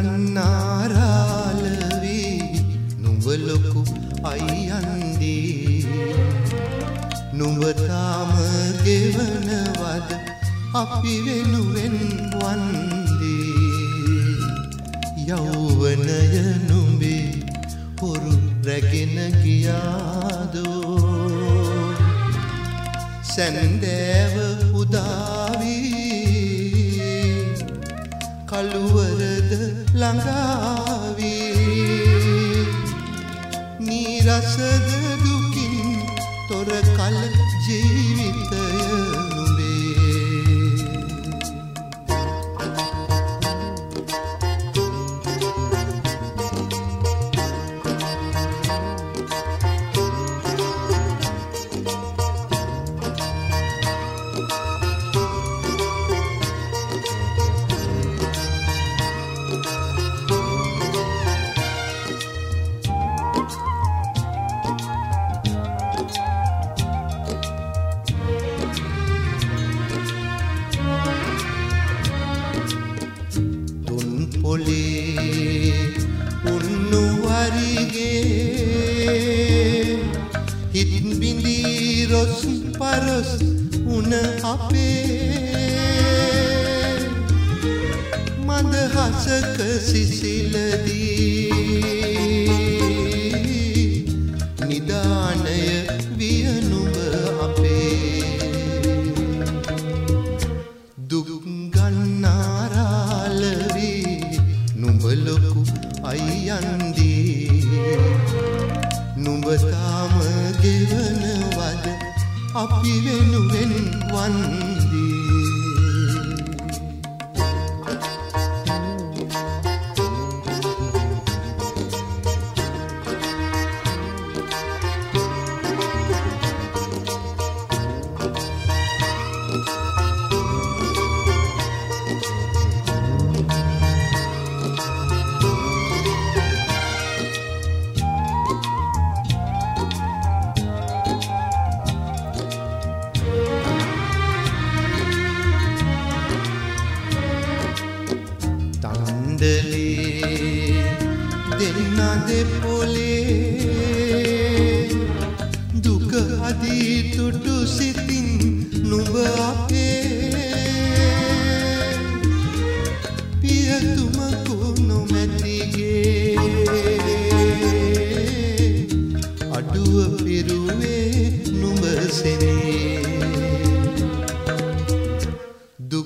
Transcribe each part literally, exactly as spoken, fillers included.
ගන්නාරාලවී නුඹ ලොකු අයියන්දී නුඹ තාම ගෙවනවද අපි වෙනුවෙන් වන්දී යෞවනය නුඹේ හොරු රැගෙන ගියාදෝ සැන්දෑව උදාවී කළුවරද ළඟාවී නීරසද දුකින් තොර කල ජීවිතය ඔලේ උන්නු වරිගේ හිත් බිඳී රොස් පරස් උන අපේ මඳ හසක සිසිලදී නිදානය විය නුඹ අපේ දුක් ගන්නාරාලවී නුඹ ලොකු අයියන්දී නුඹ තාම ගෙවනවද අපි වෙනුවෙන් වන්දී දෙන්නා දෙපොලේ දුක අදී තුටු සිතින් නුඹ අපේ පියතුමකු නොමැතිගේ අඩුව පිරුවේ නුඹ සෙනේ දුක්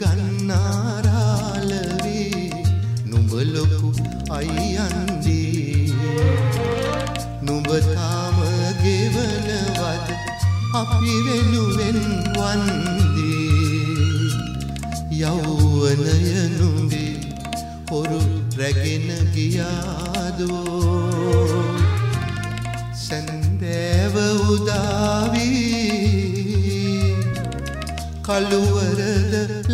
ගන්නාරාලවී නුඹ ලොකු අයියන්දී නුඹ තාම ගෙවනවද අපි වෙනුවෙන් වන්දී යෞවනය නුඹේ හොරු රැගෙන ගියාදෝ සැන්දෑව උදාවී කළුවරද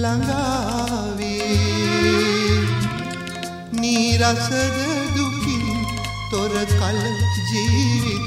ළඟාවී නීරසද දුකින් තොර කල ජීවිත